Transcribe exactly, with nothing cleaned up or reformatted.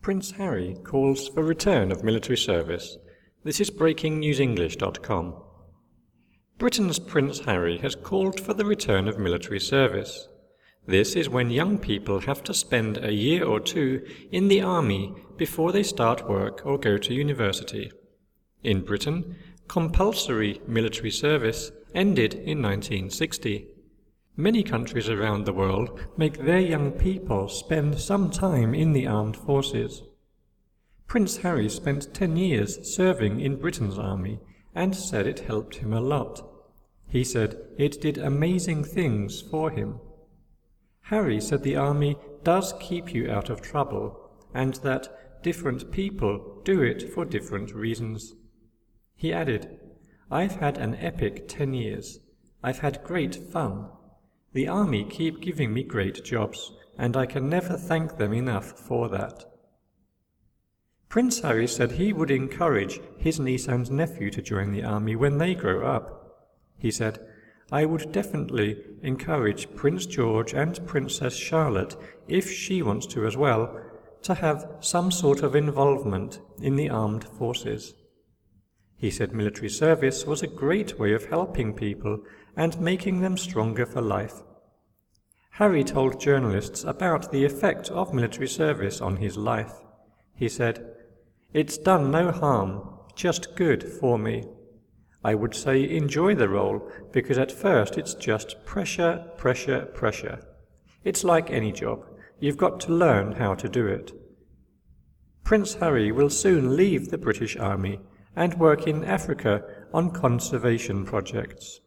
Prince Harry calls for return of military service. This is breaking news english dot com. Britain's Prince Harry has called for the return of military service. This is when young people have to spend a year or two in the army before they start work or go to university. In Britain, compulsory military service ended in nineteen sixty. Many countries around the world make their young people spend some time in the armed forces. Prince Harry spent ten years serving in Britain's army and said it helped him a lot. He said it did amazing things for him. Harry said the army does keep you out of trouble and that different people do it for different reasons. He added, "I've had an epic ten years. I've had great fun. The army keep giving me great jobs, and I can never thank them enough for that." Prince Harry said he would encourage his niece and nephew to join the army when they grow up. He said, "I would definitely encourage Prince George and Princess Charlotte, if she wants to as well, to have some sort of involvement in the armed forces." He said military service was a great way of helping people and making them stronger for life. Harry told journalists about the effect of military service on his life. He said, "It's done no harm, just good for me. I would say enjoy the role, because at first it's just pressure, pressure, pressure. It's like any job. You've got to learn how to do it." Prince Harry will soon leave the British Army and work in Africa on conservation projects.